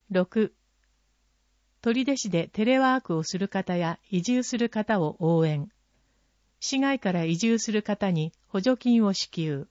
6、取手市でテレワークをする方や移住する方を応援。市外から移住する方に補助金を支給。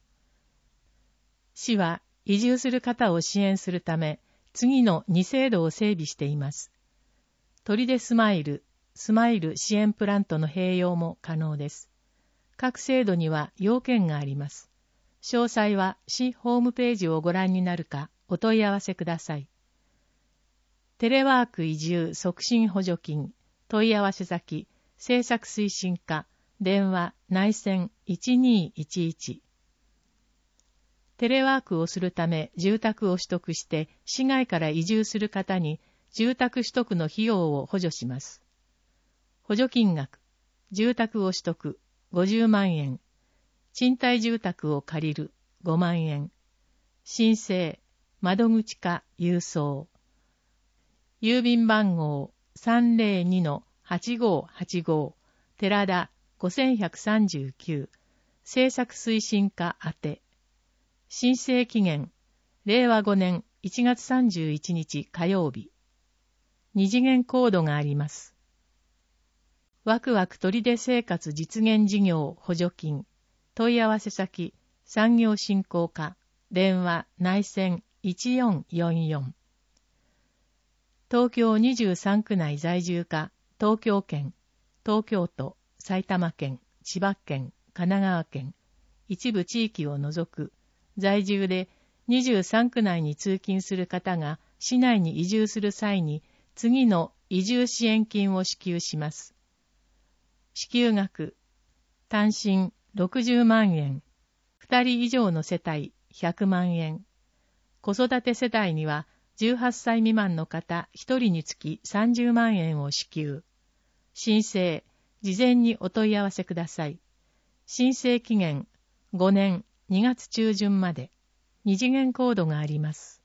市は移住する方を支援するため、次の2制度を整備しています。取手スマイル支援プラントの併用も可能です。各制度には要件があります。詳細は市ホームページをご覧になるかお問い合わせください。テレワーク移住促進補助金、問い合わせ先、政策推進課、電話、内線1211。テレワークをするため住宅を取得して市外から移住する方に住宅取得の費用を補助します。補助金額、住宅を取得50万円、賃貸住宅を借りる5万円、申請、窓口か郵送。郵便番号 302-8585 寺田5139政策推進課宛て。申請期限令和5年1月31日火曜日。二次元コードがあります。ワクワク取手生活実現事業補助金。問い合わせ先産業振興課電話内線1444。東京23区内在住か東京圏、東京都、埼玉県、千葉県、神奈川県、一部地域を除く在住で23区内に通勤する方が市内に移住する際に次の移住支援金を支給します。支給額、単身60万円、2人以上の世帯100万円、子育て世帯には18歳未満の方1人につき30万円を支給。申請、事前にお問い合わせください。申請期限5年2月中旬まで。二次元コードがあります。